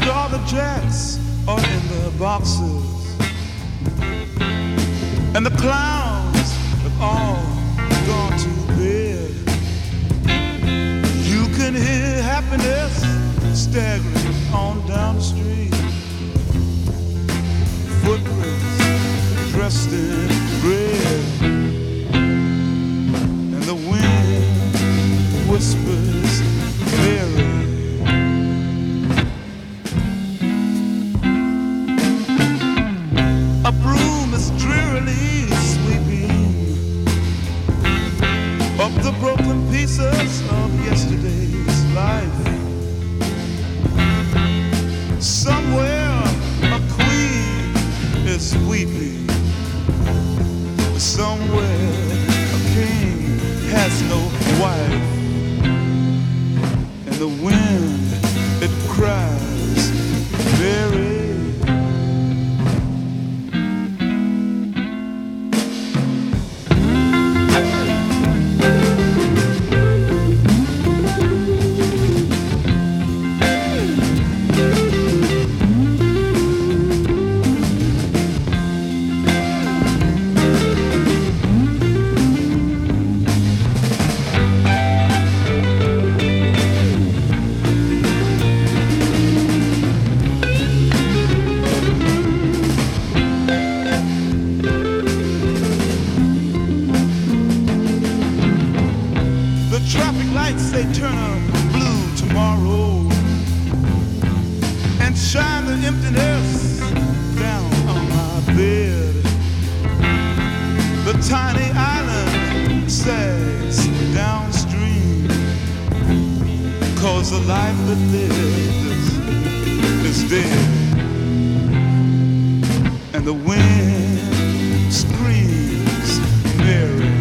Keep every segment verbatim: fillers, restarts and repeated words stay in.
all the jacks are in the boxes, and the clowns have all gone to bed. You can hear happiness staggering on down the street. Footprints dressed in red, and the wind whispers Mary. A broom is drearily sweeping up the broken pieces of yesterday's life. Somewhere a queen is weeping. Somewhere a king has no wife. And the wind, it cries, Mary. They turn blue tomorrow and shine the emptiness down on my bed. The tiny island sags downstream, 'cause the life that lives is dead. And the wind screams Mary.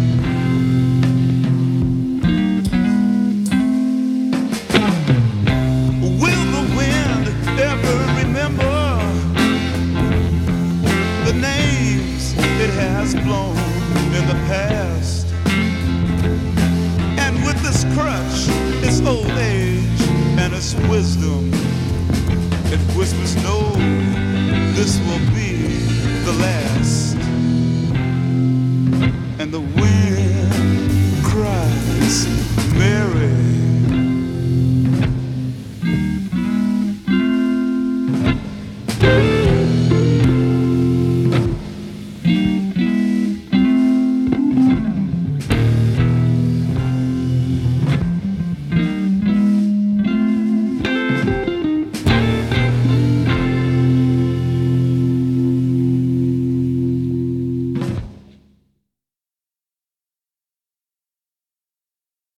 Has blown in the past, and with this crutch, its old age and its wisdom, it whispers, no, this will be the last.